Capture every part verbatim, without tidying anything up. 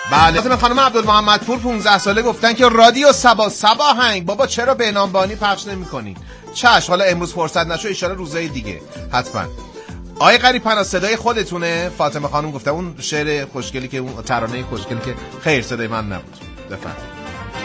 بله فاطمه خانم عبدالمحمدپور پانزده ساله گفتن که رادیو سبا سباهنگ بابا چرا به نامبانی پخش نمی‌کنی؟ چش حالا امروز فرصت نشو ان شاءالله روزهای دیگه حتما. آقای غریب‌پناه صدای خودتونه؟ فاطمه خانم گفته اون شعر خوشگلی که اون ترانه خوشگلی که خیر صدای من نبود. بفرمایید.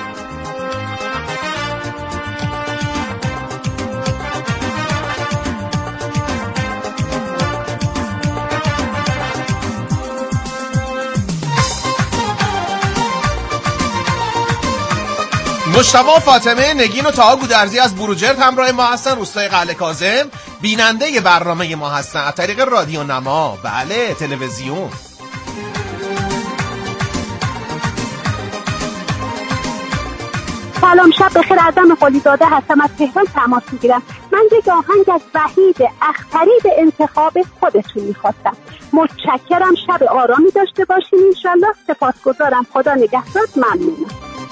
مشتبه فاطمه نگین و طاها گودرزی از بروجرد همراه ما هستن، روستای قلعه کاظم. بیننده برنامه ما هستن از طریق رادیو نما، بله تلویزیون. سلام شب بخیر، ازم قلیزاده هستم از تهران تماس میگیرم. من یک آهنگ از وحید اختری به انتخاب خودتون میخواستم. متشکرم، شب آرامی داشته باشین انشالله. سپاسگزارم، خدا نگهدار، ممنونم.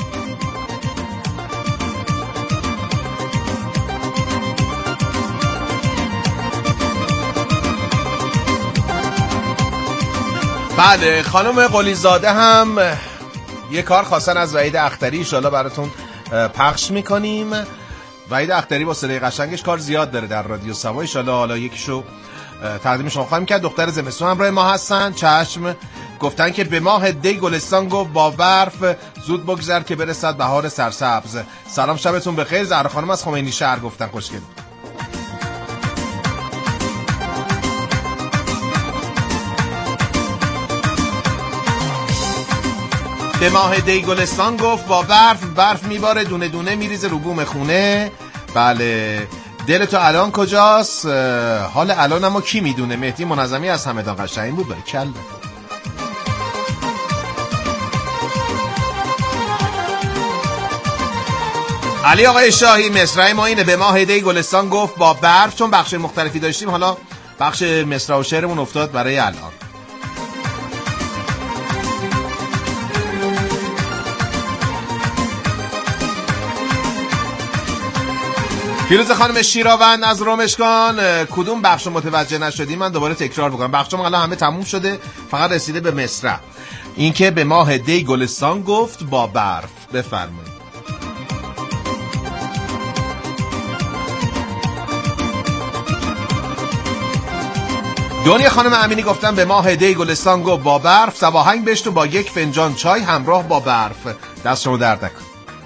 بله خانم قلیزاده هم یه کار خواستن از وحید اختری، انشالله براتون پخش میکنیم. وحید اختری با صدای قشنگش کار زیاد داره در رادیو سبا، انشالله حالا یکیشو تقدیم شما خواهیم کرد. دختر زمستون همراه ما هستن. چشم گفتن که به ماه دی گلستان گفت با برف زود بگذر که برسد بهار سرسبز. سلام شبتون بخیر. زهرا خانم از خمینی شهر گفتن خوشگل. به ماه دی گلستان گفت با برف برف میباره دونه دونه میریزه رو بوم خونه. بله دل تو الان کجاست؟ حال الان اما کی میدونه؟ مهدی منظمی از همدان قشنگ بود. برکلا. علی آقای شاهی مصرع ما اینه، به ماه دی گلستان گفت با برف. چون بخش مختلفی داشتیم حالا بخش مصرع و شعرمون افتاد برای الان. فیروز خانم شیراوند از رامشگان، کدوم بخش متوجه نشدی؟ من دوباره تکرار بکنم. بخشم الان همه تموم شده، فقط رسیده به مصرع. این که به ماه دی گلستان گفت با برف. بفرمایید. دنیا خانم امینی گفتن به ماه دی گلستان گفت با برف، سباهنگ بشت و با یک فنجان چای همراه با برف. دست شما درد نکن.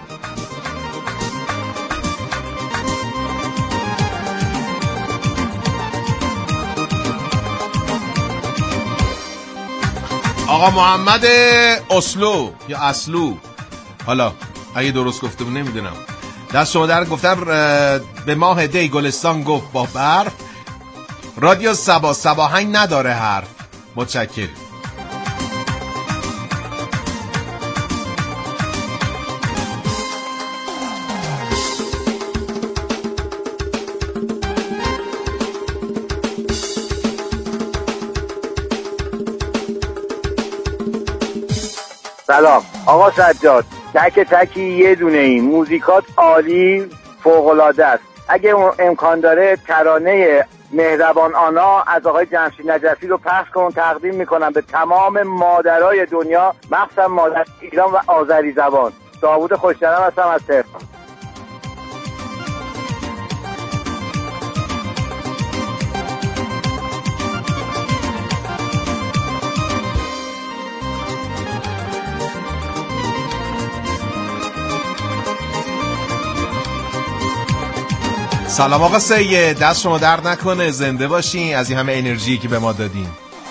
آقا محمد اسلو یا اسلو، حالا اگه درست گفتم نمیدونم، دست شما در گفتن به ماه دی گلستان گفت با برف. رادیو سبا سباهنگ نداره حرف. متشکرم. سلام آقا سجاد، تک تکی یه دونه این موزیکات عالی فوق‌العاده است. اگه امکان داره ترانه مهربان آنا از آقای جمشید نجفی رو پخش کن، تقدیم میکنم به تمام مادرای دنیا، مخصوصا مادر ایران و آذری زبان. داوود خوشترم هستم از تهران. سلام آقا سید، دست شما درد نکنه، زنده باشین، از این همه انرژی که به ما دادین.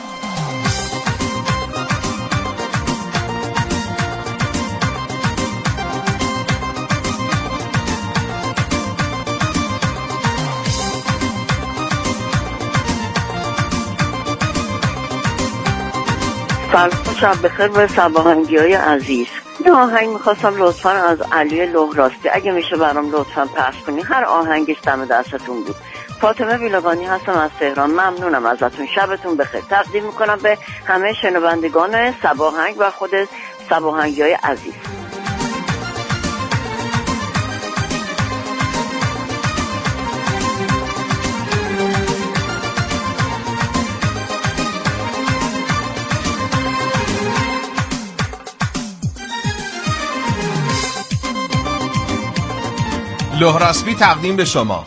سلام شب بخیر به سباهنگی های عزیز. یه آهنگ میخواستم لطفا از علی لهراستی، اگه میشه برام لطفا پخش کنی. هر آهنگش دم دستتون بود. فاطمه ویلابانی هستم از تهران، ممنونم ازتون. شبتون بخیر. تقدیم میکنم به همه شنوندگان سباهنگ و خود سباهنگی های عزیز. لهراسبی تقدیم به شما.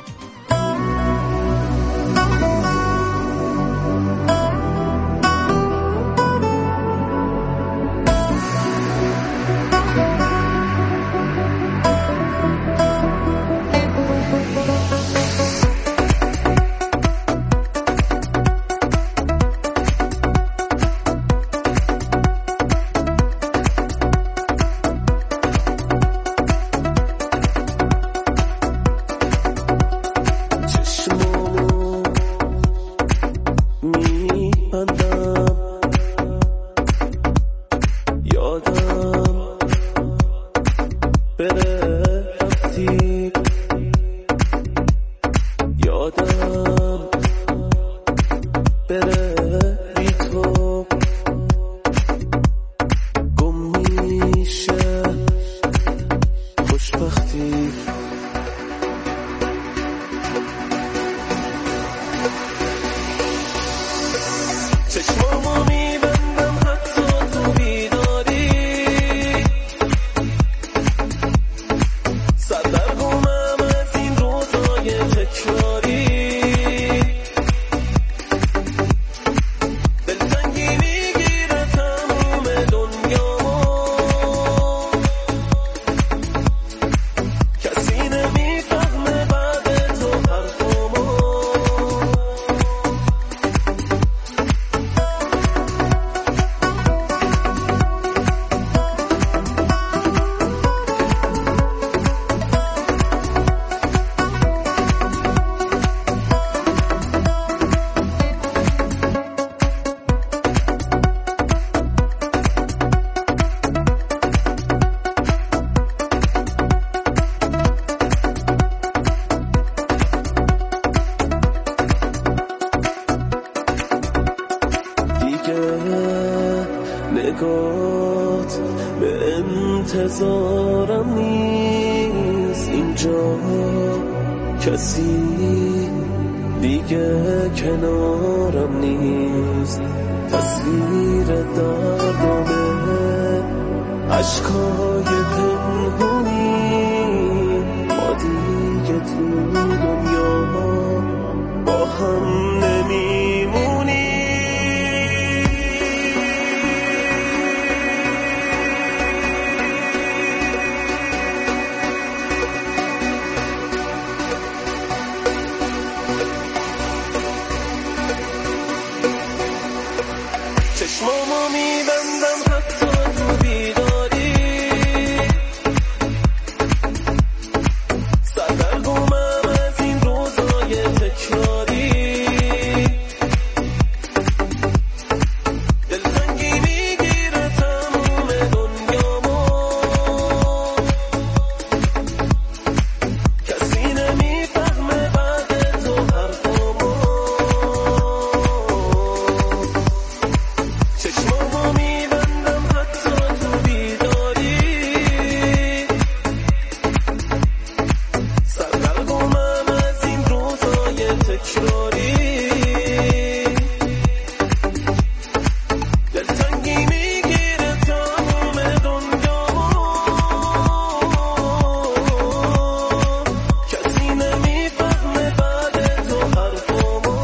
نگات به انتظارم نیست، اینجا کسی دیگه کنارم نیست، تصویر دردامه عشقای پنهونی، ما دیگه تو دنیا با هم نمیمونی. چشمامو میبندم حتی تو بیداری، سردرگمم از این روزای تکراری، دلتنگی میگیره تموم دنیامو، کسی نمیفهمه بعد تو حرفامو. چشمامو میبندم حتی تو بیداری، سردرگمم از این روزای تکراری، دلتنگی میگیره تموم دنیامو، کسی نمیفهمه بعد تو حرفامو.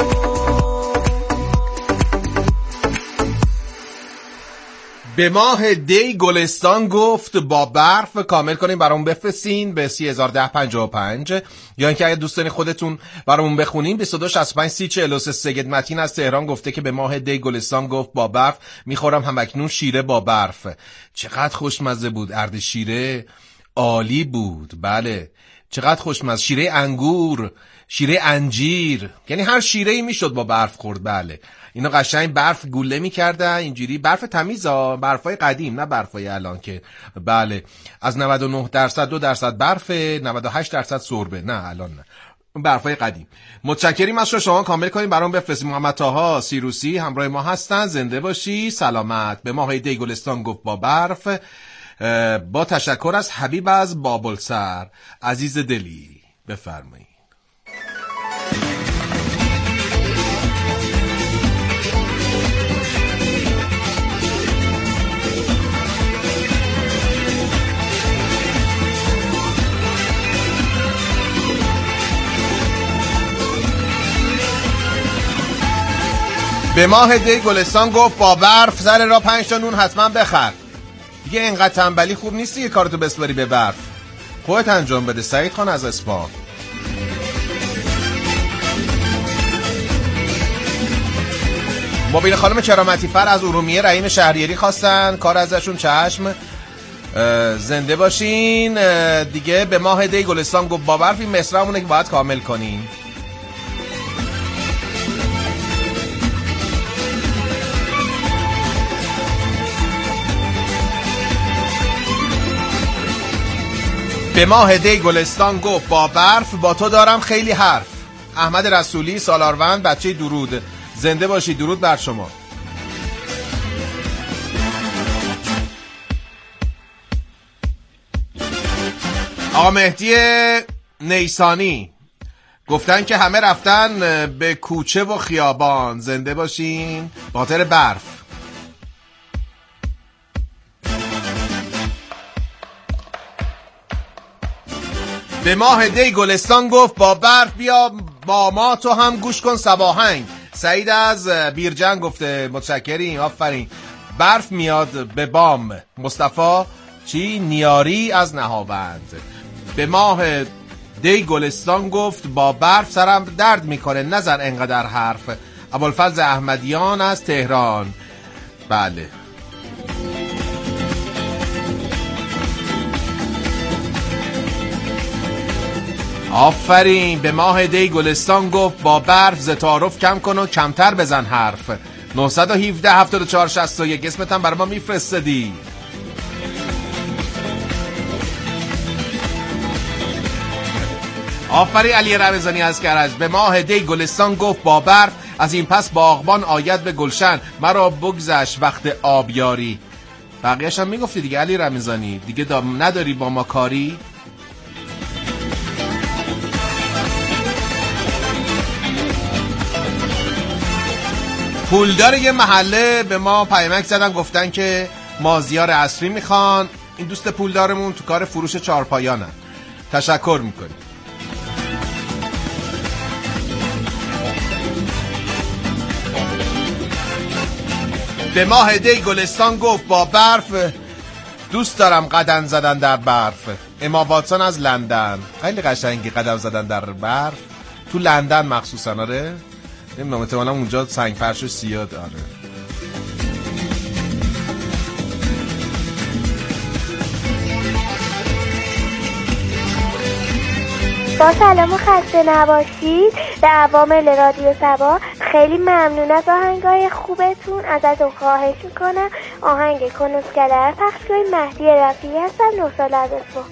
به ماه دی گلستان گفت با برف کامل کنیم برامون بفرستین به سی هزار ده پنجاه و پنج، یا اینکه اگه دوست دارین خودتون برامون بخونین بیست و دو شصت و پنج سی چهل و سه. سید متین از تهران گفته که به ماه دی گلستان گفت با برف میخورم همکنون شیره با برف. چقدر خوشمزه بود، ارد شیره عالی بود. بله چقدر خوشمزه، شیره انگور، شیره انجیر، یعنی هر شیره‌ای میشد با برف خورد. بله اینا قشنگ برف گوله میکردن اینجوری، برف تمیزا، برفای قدیم نه برفای الان که بله از نود و نه درصد دو درصد برف، نود و هشت درصد سربه، نه الان نه، برفای قدیم. متشکریم از شما، کامل کنیم برام بفرستید. محمد طاها سیروسی همراه ما هستن، زنده باشی سلامت. به ماه دی گلستان گفت با برف، با تشکر از حبیب از بابلسر عزیز دلی. بفرمایید. به ماه دی گلستان گفت با برف سر را پنج تا نون حتما بخر. دیگه اینقدر تنبلی خوب نیست دیگه کارتو بسپاری به برف. خودت انجام بده. سعید خان از اصفهان. موبیل خانم کرامتی فر از ارومیه رحیم شهریاری خواستن کار ازشون چشم. زنده باشین. دیگه به ماه دی گلستان گفت با برف این مصرعمونه که باید کامل کنین. به ماه دی گلستان گفت با برف با تو دارم خیلی حرف. احمد رسولی سالاروند بچه درود. زنده باشی. درود بر شما. آقا مهدی نیسانی گفتن که همه رفتن به کوچه و خیابان. زنده باشین. خاطر برف. به ماه دی گلستان گفت با برف بیا با ما تو هم گوش کن صباهنگ. سعید از بیرجن گفته متشکریم. آفرین. برف میاد به بام. مصطفی چی نیاری از نهاوند. به ماه دی گلستان گفت با برف سرم درد میکنه نزن انقدر حرف. ابوالفضل احمدیان از تهران. بله آفرین. به ماه دی گلستان گفت با برف ز تعارف کم کن و کمتر بزن حرف. نه یک هفت هفتاد و چهار شصت و یک اسمت هم برای ما میفرستدی. آفرین علی رمضانی از کرج. به ماه دی گلستان گفت با برف از این پس باغبان آید به گلشن مرا بگذشت وقت آبیاری. بقیه‌اش هم میگفتی دیگه علی رمضانی. دیگه دام نداری با ما کاری. پولدار یه محله به ما پیامک زدن گفتن که مازیار عصری میخوان. این دوست پولدارمون تو کار فروش چهارپایانن. تشکر میکنیم. به ماه دی گلستان گفت با برف دوست دارم قدم زدن در برف. اما واتسون از لندن. خیلی قشنگی قدم زدن در برف تو لندن مخصوصا. آره نمیدونم احتمالا اونجا سنگ فرش و سیاه داره. با سلام و خسته نباشید به عوامل رادیو سبا. خیلی ممنون از آهنگای خوبتون. ازتون خواهش میکنم آهنگ کنسکلر پخش کنید. مهدی رفیعی هستم. نه سال از اصفهان.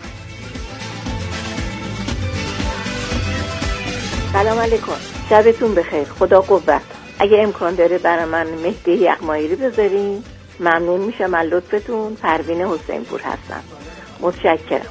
سلام علیکم. شبتون بخیر. خدا قوت. اگه امکان داره برای من مهدی یغمایری بذارین ممنون میشم از لطفتون. پروین حسین پور هستم. متشکرم.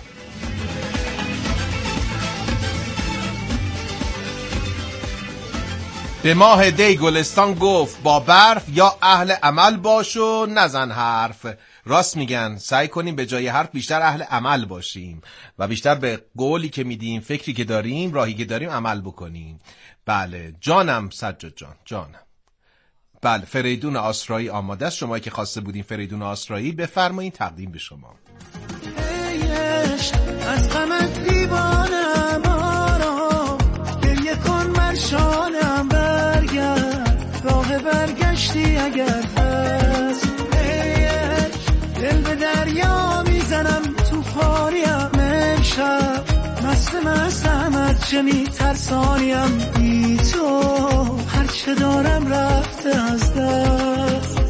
به ماه دی گلستان گفت با برف یا اهل عمل باش و نزن حرف. راست میگن. سعی کنیم به جای حرف بیشتر اهل عمل باشیم و بیشتر به قولی که میدیم فکری که داریم راهی که داریم عمل بکنیم. بله جانم سجاد جان جانم. بله فریدون آسرایی آماده است. شما که خواسته بودین فریدون آسرایی بفرمایید تقدیم به شما. از غمت دیوانم آرام گریه کن مرشانم برگرد راه برگشتی اگر هست دل به دریا میزنم توفانیم امشب مست مستم از چه میترسانیم بی تو هرچه دارم رفته از دست.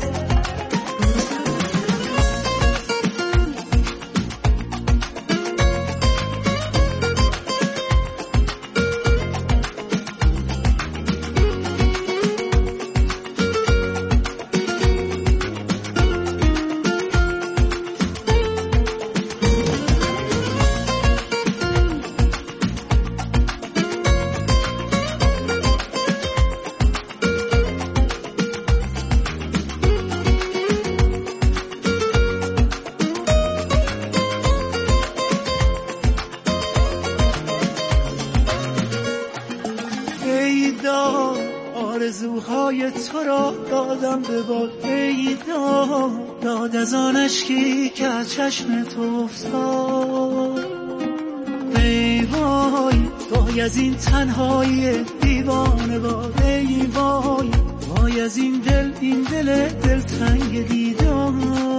تو را دادم به باد ای داد داد از آن اشکی که از چشم تو افتاد ای وای وای از این تنهایی دیوانه باد ای وای وای از این دل این دل دل تنگ دیدار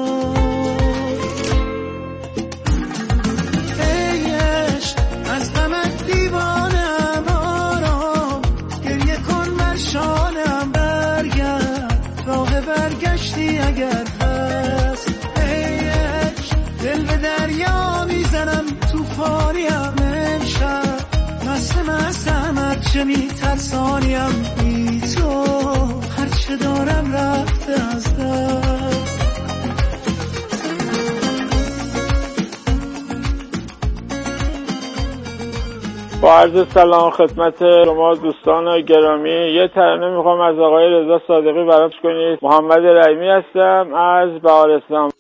ای عشق از غمت دیوانم آرام گریه کن مرشانم برگرد راه برگشتی اگر هست ای عشق دل به دریا میزنم توفانیم امشب مست مستم هرچه میترسانیم بی تو هرچه دارم رفته از دست با عرض سلام خدمت شما دوستان گرامی، یه ترانه میخوام از آقای رضا صادقی برات کنید. محمد رحیمی هستم از بهارستان.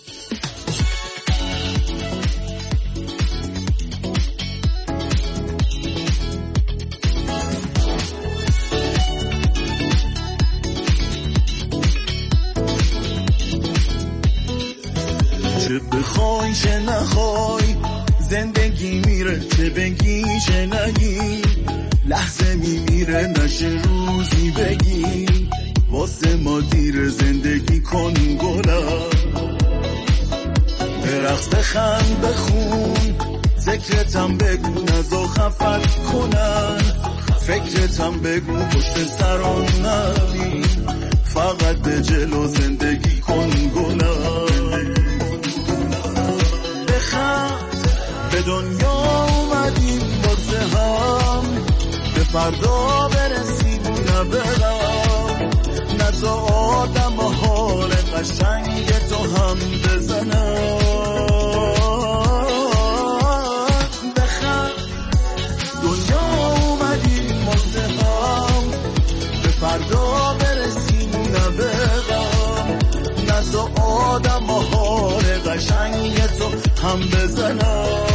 چه بخوای چه نخوای زندگی میره، چه بگی چه نگی لحظه میمیره، نشه روزی بگی واسه ما دیر زندگی کن گلم، برقص بخند بخون ذکرتم بگو نزا خفت کنن، فکرتم بگو پشت سران نبین، فقط به جلو زندگی کن گلم، بخند به دنیا اومدیم واسه هم، به فردا برسیم و نبرم، نزا آدم و حال قشنگ تو هم بزنم، بخند دنیا اومدیم واسه هم، به فردا برسیم و نبرم، نزا آدم و حال قشنگ تو هم بزنم.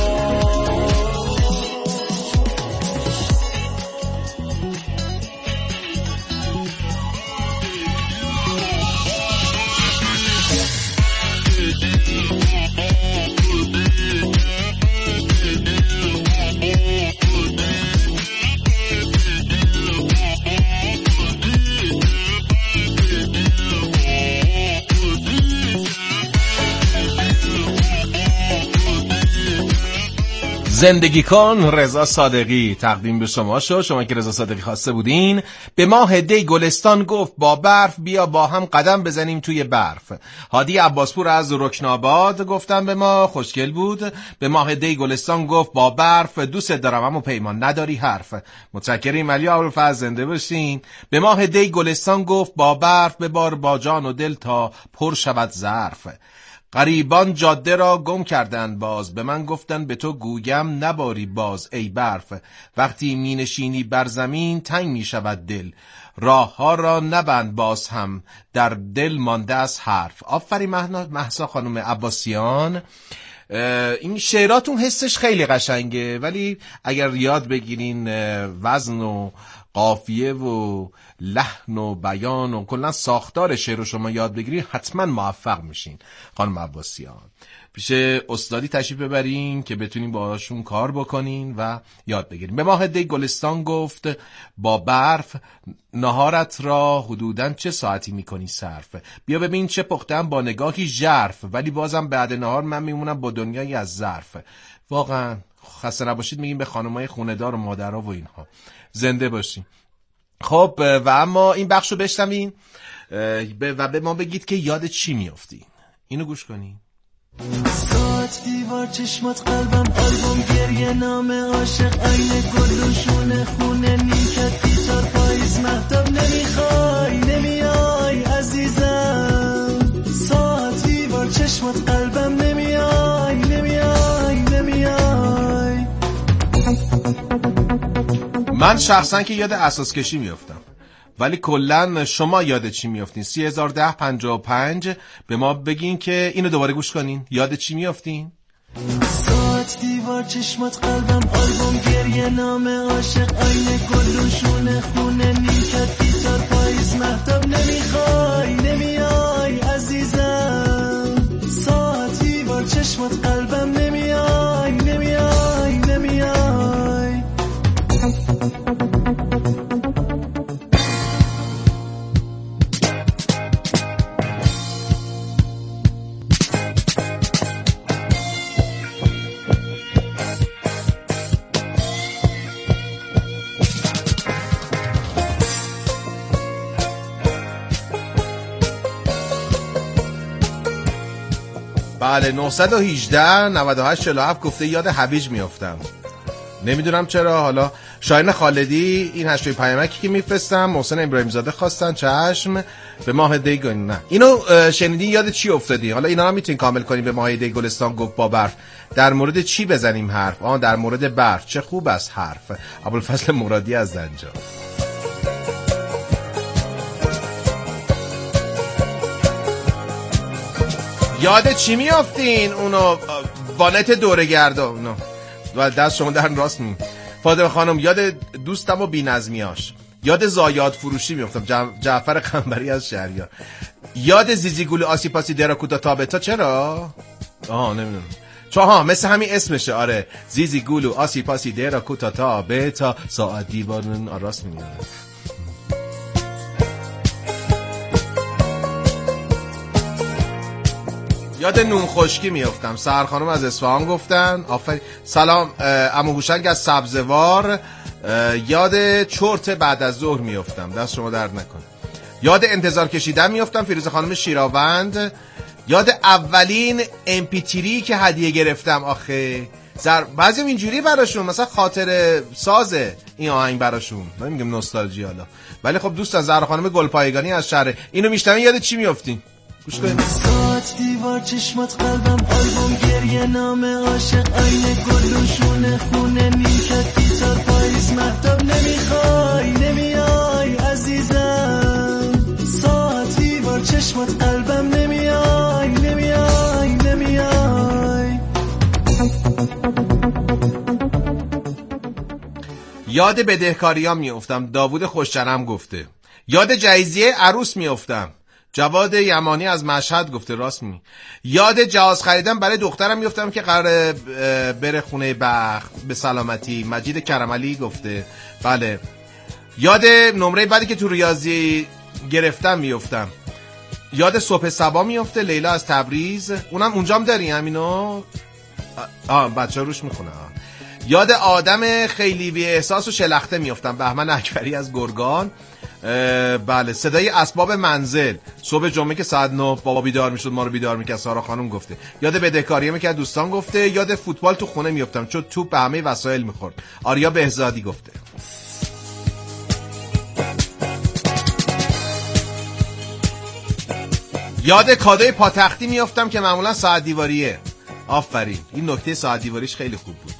زندگی کن رضا صادقی تقدیم به شما شو. شما که رضا صادقی خواسته بودین. به ماه دی گلستان گفت با برف بیا با هم قدم بزنیم توی برف. هادی عباسپور از رکناباد گفتن به ما، خوشگل بود. به ماه دی گلستان گفت با برف دوست دارم اما پیمان نداری حرف. متشکریم علی ابوالفضل، زنده باشین. به ماه دی گلستان گفت با برف ببار با جان و دل تا پر شود ظرف. غریبان جاده را گم کردند باز، به من گفتن به تو گویم نباری باز ای برف. وقتی می نشینی بر زمین تنگ می شود دل، راه ها را نبند باز هم در دل مانده از حرف. آفرین مهسا خانم عباسیان، این شعراتون حسش خیلی قشنگه، ولی اگر یاد بگیرین وزن و قافیه و لحن و بیان و کلا ساختار شعر رو شما یاد بگیرین حتما موفق میشین. خانم عباسیان پیش استادی تشریف ببرین که بتونین باهاشون کار بکنین و یاد بگیرین. به ماه دی گلستان گفت با برف نهارت را حدوداً چه ساعتی میکنی صرف. بیا ببین چه پختم با نگاهی ژرف، ولی بازم بعد نهار من میمونم با دنیایی از ظرف. واقعا خسته نباشید میگیم به خانمای خونه‌دار و مادرها و اینها. زنده باشین. خب و اما این بخش رو بشنوین و به ما بگید که یاد چی میافتین. اینو گوش کنین. ساعت دیوار چشمات قلبم آلبوم گریه نام عاشق عین گل و شونه خونه نیکت گیتار پاییز مهتاب نمیخوای نمیای عزیزم. ساعت دیوار چشمات قلبم نمیای نمیای نمیای. من شخصا که یاد اساس کشی میافتم، ولی کلن شما یاد چی میافتین؟ سی هزار ده پنجاه و پنج به ما بگین که اینو دوباره گوش کنین. یاد چی میافتین؟ ساعت دیوار چشمات قلبم آلبوم گریه نام عاشق عین گل و شونه خونه نیکت گیتار پاییز مهتاب نمیخوای نمیای عزیزم ساعتی با چشمات قلبم نمیای نمیای نمیای بله نهصد و هجده نود و هشت چهل و هفت گفته یاد هویج میافتم. نمیدونم چرا. حالا شاهین خالدی این هشتوی پیامکی که میفرستم محسن ابراهیم زاده خواستن چشم به ماه دی گل. نه اینو شنیدین یاد چی افتادی؟ حالا اینا هم میتونین کامل کنین. به ماه دی گلستان گفت با برف در مورد چی بزنیم حرف؟ آن در مورد برف. چه خوب است حرف. ابوالفضل مرادی از زنجان. یاد چی میافتین؟ اونو وانت دورگردا اونو و دست شما در راست می. فاطمه خانم یاد دوستم و بی‌نظمیاش. یاد زایات فروشی میافتم. جعفر قنبری از شهریار. یاد زیزی گول آسی پاسی دراکوتا تابتا. چرا؟ آها نمیدونم. چون ها مثل همین اسمشه. آره زیزی گولو آسی پاسی دراکوتا تابتا ساعت دیوارن راست میگه. یاد نون خشکی میافتم. سحر خانم از اصفهان گفتن. آفرین. سلام عمو هوشنگ از سبزوار. یاد چرت بعد از ظهر میافتم. دست شما درد نکنه. یاد انتظار کشیدن میافتم. فیروز خانم شیراوند. یاد اولین ام پی تری که هدیه گرفتم. آخه زر... بعضیم اینجوری براشون مثلا خاطر سازه این آهنگ براشون. نمیگم نوستالژی حالا ولی خب دوستان زهرا خانم گلپایگانی از شهر اینو میشنوین یاد چی میافتین؟ گوش کنید. ساعت دیوار چشمات قلبم آلبوم گریه نام عاشق آینه گلوشونه خونه نیمکت گیتار پاییز مهتاب نمیخوای نمیای عزیزم ساعت دیوار چشمات قلبم نمیای نمیای نمیای. یاد بدهکاریام میافتم. داوود خوشچرم گفته. یاد جایزیه عروس میافتم. جواد یمانی از مشهد گفته. راست می. یاد جهاز خریدم برای دخترم میافتم که قراره بره خونه بخت به سلامتی. مجید کرملی گفته. بله. یاد نمره بعدی که تو ریاضی گرفتم میافتم. یاد صبح صبا میافته. لیلا از تبریز. اونم اونجام داری همینو. آه بچه روش میخونه. یاد آدم خیلی بی احساس و شلخته میافتم. بهمن اکبری از گرگان. بله صدای اسباب منزل صبح جمعه که ساعت نه بابا بیدار میشد ما رو بیدار میکرد. سارا خانم گفته. یاد بدهکاری میکرد دوستان گفته. یاد فوتبال تو خونه میافتم چون توپ به همه وسایل میخورد. آریا بهزادی گفته. یاد کادوی پاتختی میافتم که معمولا ساعت دیواریه. آفرین. این نکته ساعت دیواریش خیلی خوب بود.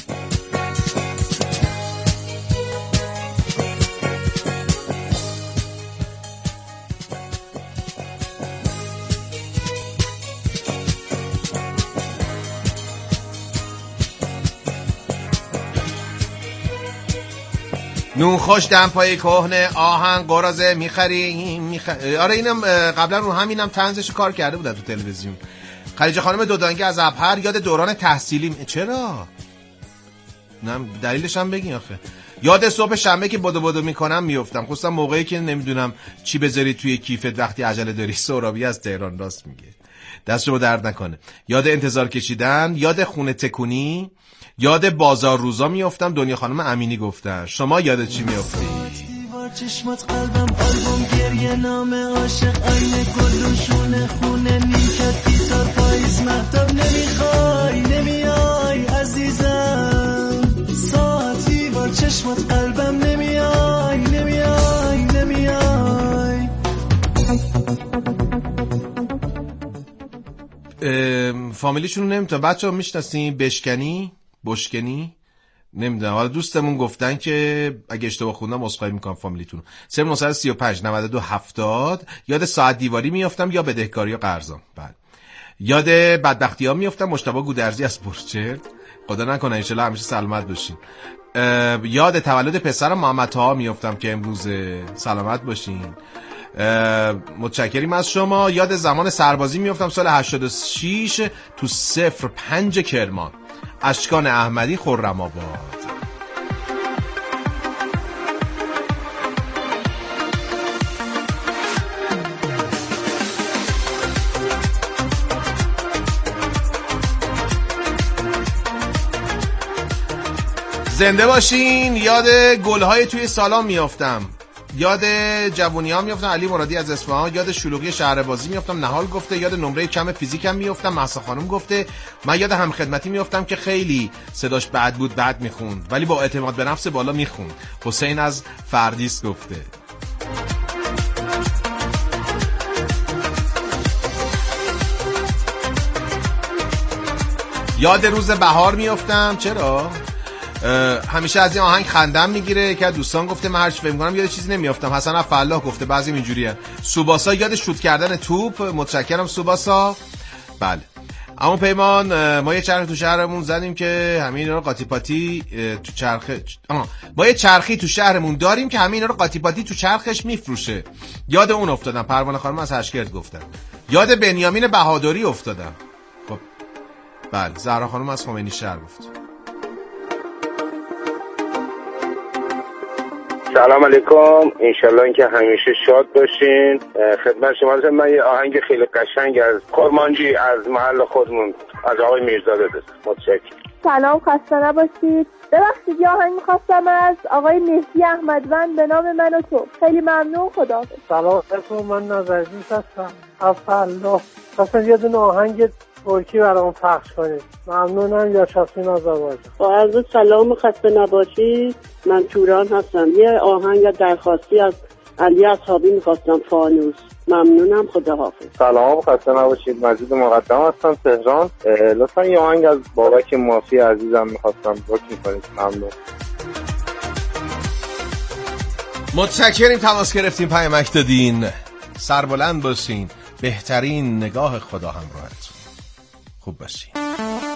نون خوش دمپای کهنه آهن قرازه میخریم میخ... آره اینم قبلا رو همینم طنزش کار کرده بودن تو تلویزیون. خدیجه خانم دودانگی از ابهر. یاد دوران تحصیلیم. چرا؟ نه دلیلش هم بگین آخه. یاد صبح شنبه که بدو بدو میکنم میافتم. خصوصا موقعی که نمیدونم چی بذاری توی کیفت وقتی عجله داری. سهرابی از تهران راست میگه. دست شما درد نکنه. یاد انتظار کشیدن. یاد خونه تکونی. یاد بازار روزا میافتم. دنیا خانم امینی گفته. شما یاد چی میافتی؟ چشمات قلبم آلبوم گریه نام عاشق آینه گلوشونه خونه نیمکت گیتار پاییز مهتاب نمیخوای نمیای عزیزم ساعتی با چشمات قلبم نمیای نمیای نمیای. فامیلیشون نمیتونم. بچه ها میشناسیم بشکنی بشکنی نمیدونم. حالا دوستمون گفتن که اگه اشتباه خوندم عذرخواهی میکنم فامیلیتون. صفر نه سه پنج نود و دو هفتاد. یاد ساعت دیواری میافتم یا بدهکاری یا قرضام. بعد یاد بدبختی ها میافتم. مجتبی گودرزی از برچرد. خدا نکنه ان شاءالله همیشه سلامت باشین. یاد تولد پسرم محمد طاها میافتم که امروز. سلامت باشین. متشکریم از شما. یاد زمان سربازی میافتم سال هشتاد و شش تو صفر پنج کرمان. اشکان احمدی، خرم آباد. زنده باشین. یاد گل‌های توی سالن میافتم. یاد جوونی ها میافتم علی مرادی از اصفهان. یاد شلوغی شهربازی میافتم نهال گفته. یاد نمره کم فیزیکم میافتم مهسا خانم گفته. من یاد همخدمتی میافتم که خیلی صداش بد بود بد میخوند ولی با اعتماد به نفس بالا میخوند. حسین از فردیس گفته. یاد روز بهار میافتم. چرا؟ همیشه از این آهنگ خندم میگیره که دوستان گفته من هرچی فکر می‌کنم یاد چیزی نمیافتم. حسن افالله گفته بعضی اینجوریه. سوباسا یاد شوت کردن توپ. متشکرم سوباسا. بله اما پیمان ما یه چرخی تو شهرمون زدیم که همه اینا رو قاطی پاتی تو چرخه آه. ما یه چرخی تو شهرمون داریم که همه اینا رو قاطی پاتی تو چرخش میفروشه. یاد اون افتادم. پروانه خانم از هشگرد گفتن. یاد بنیامین بهادری افتادم. خب بله زهرا خانم از خمینی شهر گفت. سلام علیکم، انشالله اینکه همیشه شاد باشین. خدمت شما هستم. من یه آهنگ خیلی قشنگ از کرمانجی از محل خودمون از آقای میرزاده دست. متشکرم. سلام، خسته نباشید. ببخشید یه آهنگ می‌خواستم از آقای مهدی احمدوند به نام من و تو. خیلی ممنون. خداحافظ. سلام علیکم، من نظرجوی هستم از الله. خواستم یه دونه آهنگ ترکی برام پخش کنید. ممنونم. یا شاسین آذربایجان. با عرض سلام، خسته نباشید. من توران هستم. یه آهنگ درخواستی از علی اصحابی میخواستم، فانوس. ممنونم. خداحافظ. سلام، خسته نباشید. مجید مقدم هستم، تهران. لطفا یه آهنگ از بابک مافی عزیزم میخواستم بک میکنید. ممنون. متشکریم تماس گرفتیم، پیامک دادین. سربلند باشین. بهترین نگاه خدا همراهتون. خوب باشین.